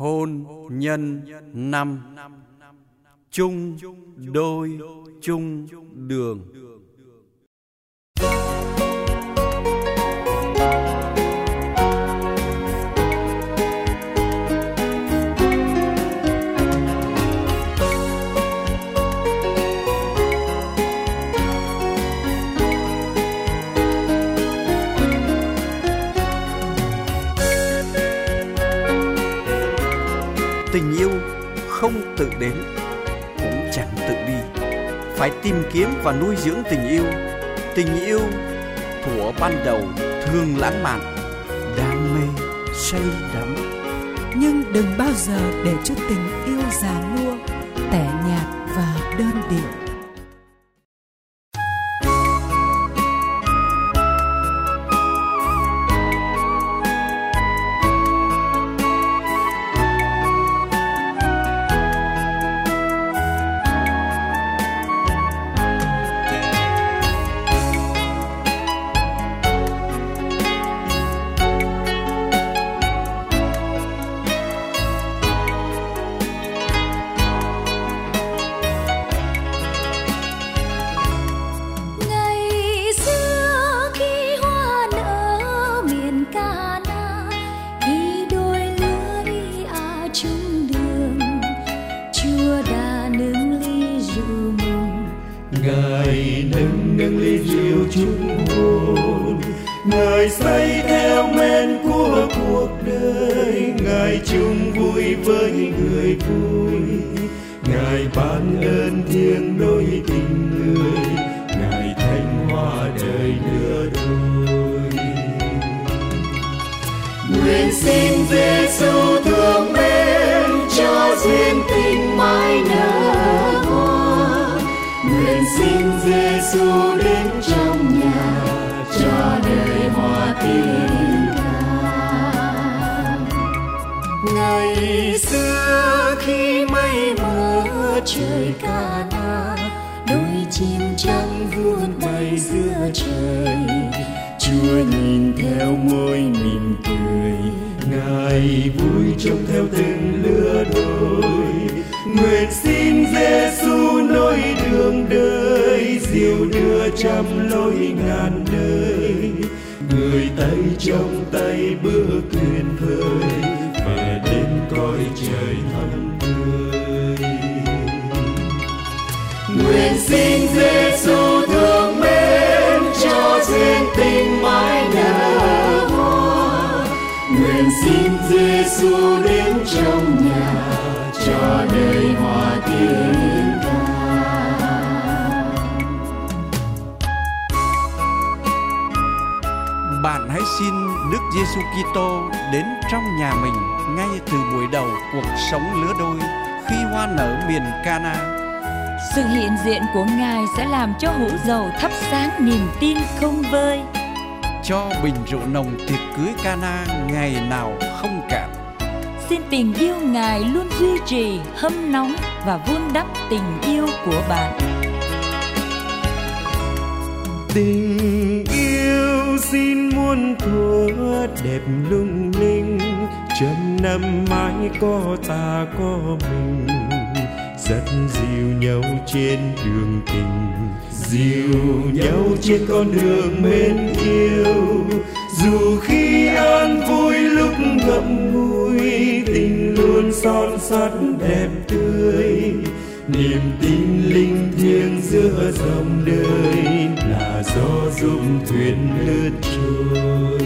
hôn nhân năm, chung đôi chung đường. Tình yêu không tự đến, cũng chẳng tự đi. Phải tìm kiếm và nuôi dưỡng tình yêu. Tình yêu thuở ban đầu thường lãng mạn, đam mê, say đắm. Nhưng đừng bao giờ để cho tình yêu già nua, tẻ nhạt và đơn điệu. Ngài nâng ly rượu chúc hôn, Ngài say theo men của cuộc đời, Ngài chung vui với người vui, Ngài ban ơn thiêng đôi tình người, Ngài thanh hoa đời lứa đôi. Nguyện xin Giêsu thương mến cho duyên tình mãi nở hoa. Nguyện xin Giêsu đến trong nhà cho đời hoa tiếng ca. Ngày xưa khi mây mờ trời Ca-na, đôi chim trắng vuông bay giữa trời, Chúa nhìn theo môi mỉm cười, Ngài vui trông theo từng lứa đôi. Nguyện xin Giêsu nối đường đời, dìu đưa trăm lối ngàn đời, người tay trong tay bước tuyệt vời, về đến cõi trời thắm tươi. Nguyện xin Giêsu thương mến cho duyên tình mãi nở hoa. Nguyện xin Giêsu đến trong nhà cho đời hoa tiếng ca. Bạn hãy xin Đức Giêsu Kitô đến trong nhà mình ngay từ buổi đầu cuộc sống lứa đôi khi hoa nở miền Ca-na. Sự hiện diện của Ngài sẽ làm cho hũ dầu thắp sáng niềm tin không vơi, cho bình rượu nồng tiệc cưới Ca-na ngày nào không cạn. Xin tình yêu Ngài luôn duy trì, hâm nóng và vun đắp tình yêu của bạn. Tình yêu xin muôn thuở đẹp lung linh, trăm năm mãi có ta có mình, dắt dìu nhau trên đường tình, dìu nhau trên con đường mến yêu. Dù khi an vui lúc ngậm ngùi, tình luôn son sắt đẹp tươi, niềm tin linh thiêng giữa dòng đời là gió giúp thuyền lướt trôi.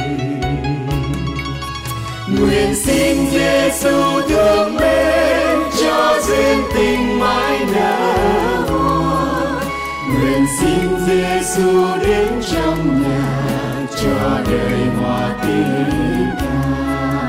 Nguyện xin Giêsu thương mến cho duyên tình mãi nở hoa. Nguyện xin Giêsu đến trong nhà cho đời hoa tiếng ca.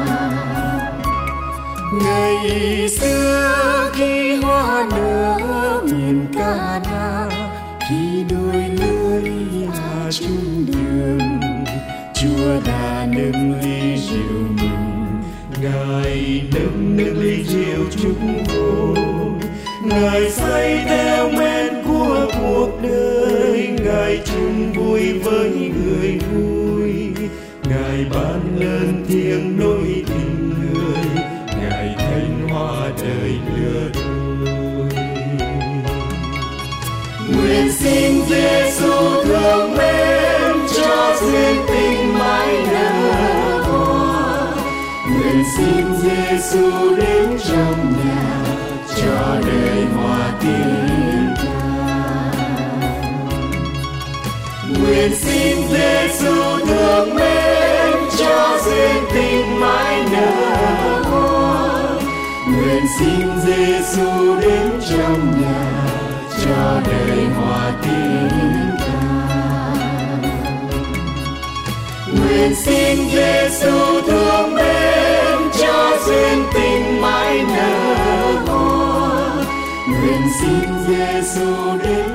Ngày xưa khi hoa nở miền Ca-na, khi đôi lứa ly chung đường, Chúa đã nâng ly rượu mừng, Ngài nâng ly rượu chúc hôn. Ngài say theo men của cuộc đời, Ngài chung vui với người vui, Ngài ban ơn thiêng nối tình người, Ngài cánh hoa đời lứa đôi. Nguyện xin Giêsu thương mến cho duyên tình mãi nở hoa. Nguyện xin Giêsu đến trong nhà cho đời hoa tiếng ca. Nguyện xin Giêsu thương mến cho duyên tình mãi nở hoa. Nguyện xin Giêsu đến trong nhà cho đời hoa tiếng ca. Nguyện xin Giêsu thương mến cho duyên tình mãi nở hoa. Nguyện xin Giêsu đến